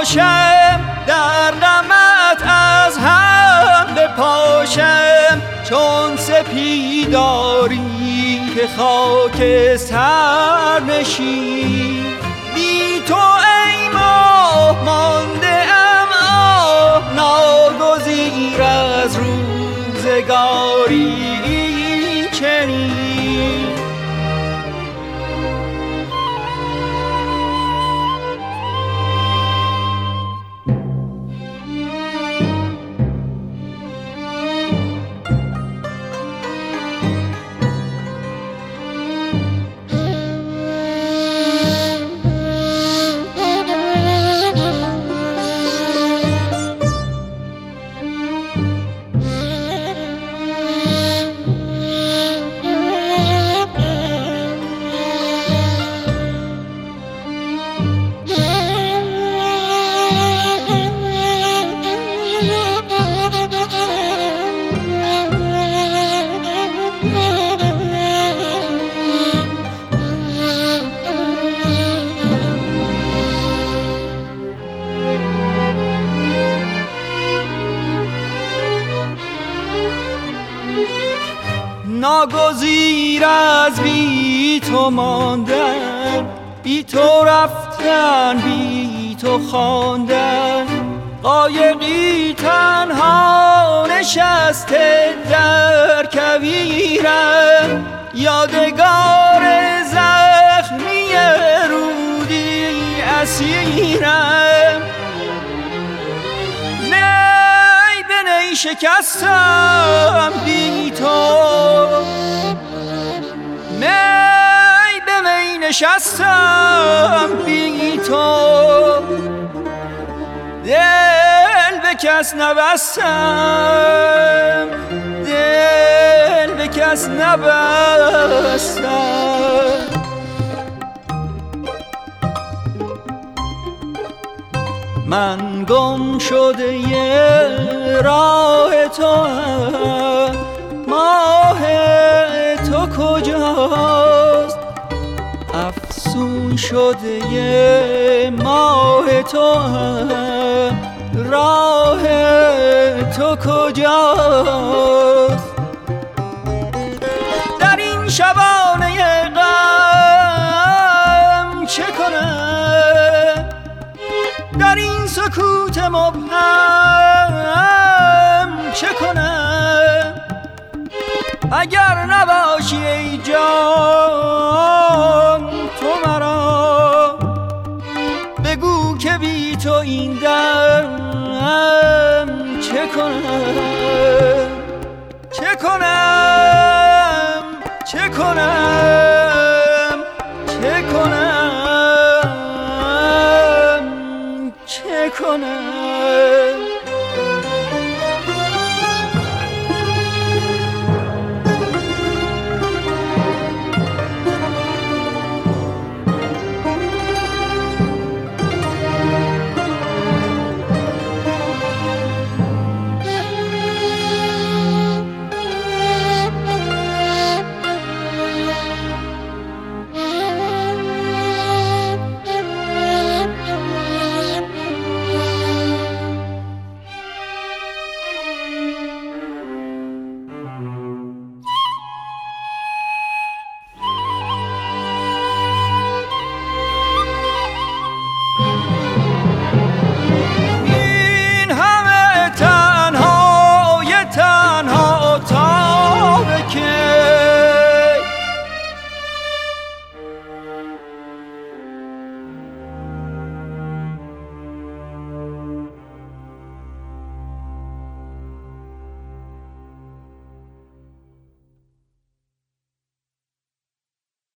باشم، در غمت از هم بپاشم، چون سپیداری که خاک سر نشین. بی تو ای ماه مانده ام آه، ناگزیر از روزگاری چنین. ناگزیر از بی تو ماندن، بی تو رفتن، بی تو خواندن. قایقی تنها نشسته در کویرم، یادگار زخمی رودی اسیرم. نی به نی شکستم بی تو، می به می نشستم بی تو. دل به کس نبستم، دل به کس نبستم. من گم شده یه راه تو هم، ماه تو کجاست؟ افسون شده یه ماه تو هم، راه تو کجاست؟ در این شبانه غم چه کنم؟ در این سکوت مبهم چه کنم؟ اگر نباشی ای جان تو مرا، بگو که بی تو این دم چه کنم؟ چه کنم؟ چه کنم؟ چه کنم؟ چه کنم؟